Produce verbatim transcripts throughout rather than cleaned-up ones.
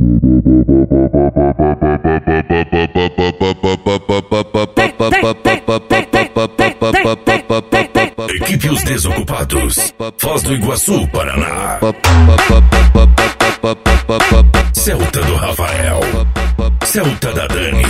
Equipe Os Desocupados, Foz do Iguaçu, Paraná. Celta do Rafael, Celta da Dani.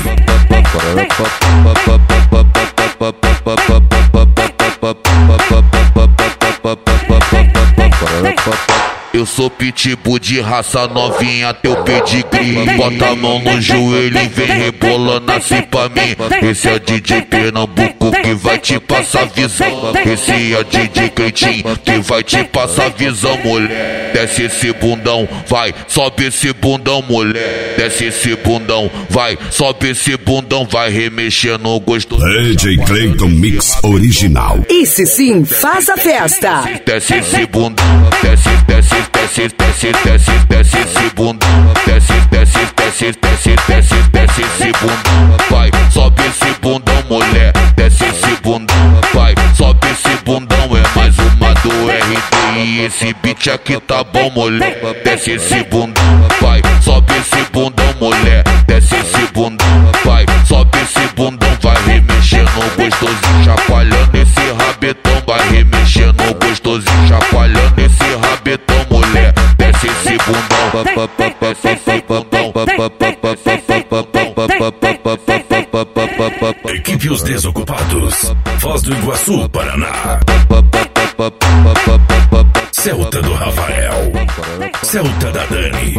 Eu sou pitbull de raça novinha, teu pedigree. Bota a mão no joelho e vem rebolando assim pra mim. Esse é D J Pernambuco que vai te passar visão. Esse é D J Cleitinho que vai te passar visão, mulher. Desce esse bundão, vai, sobe esse bundão, mulher. Desce esse bundão, vai, sobe esse bundão, vai remexendo gosto. D J Cleiton Mix Original. Esse sim faz a festa. Desce esse bundão, desce, desce. Desce, desce, desce, desce esse bundão. Desce, desce, desce, desce, desce, desce esse bundão. Vai, sobe esse bundão, mulher. Desce esse bundão. Vai, sobe esse bundão. É mais uma do R D I. Esse beat aqui tá bom, mulher. Desce esse bundão. Vai, sobe esse bundão, mulher. Desce esse bundão. Vai, sobe esse bundão. Vai remexendo gostosinho, chacoalhando esse rabetão. Vai remexendo gostosinho, chacoalhando esse rabetão, mulher. Desce esse bundão, desce esse bundão. Equipe Os Desocupados, Foz do Iguaçu, Paraná. Celta do Rafael, Celta da Dani.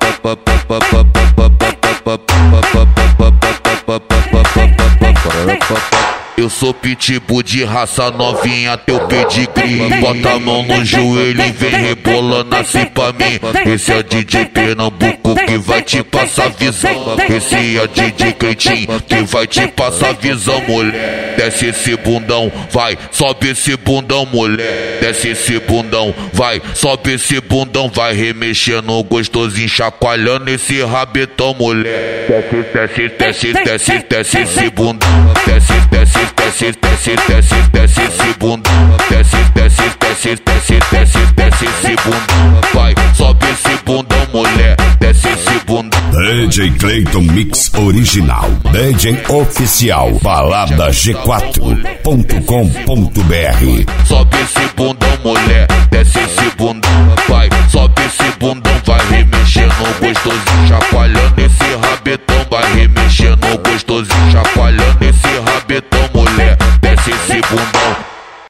Eu sou pitbull de raça novinha, teu pedigree. Bota a mão no joelho e vem rebolando assim pra mim. Esse é D J Pernambuco que vai te passar visão. Esse é D J Cleitinho que vai te passar visão, mulher. Desce esse bundão, vai, sobe esse bundão, mulher. Desce esse bundão, vai, sobe esse bundão. Vai remexendo gostosinho, chacoalhando esse rabetão, mulher. Desce, desce, desce, desce, desce esse bundão. Desce, desce. Desce, desce, desce, desce esse bundão. Desce, desce, desce, desce, desce, desce esse bundão. Vai, sobe esse bundão, mulher. Desce esse bundão. D J Cleiton Mix Original. D J Oficial. Balada G quatro ponto com ponto br. Sobe esse bundão, mulher. Desce esse bundão.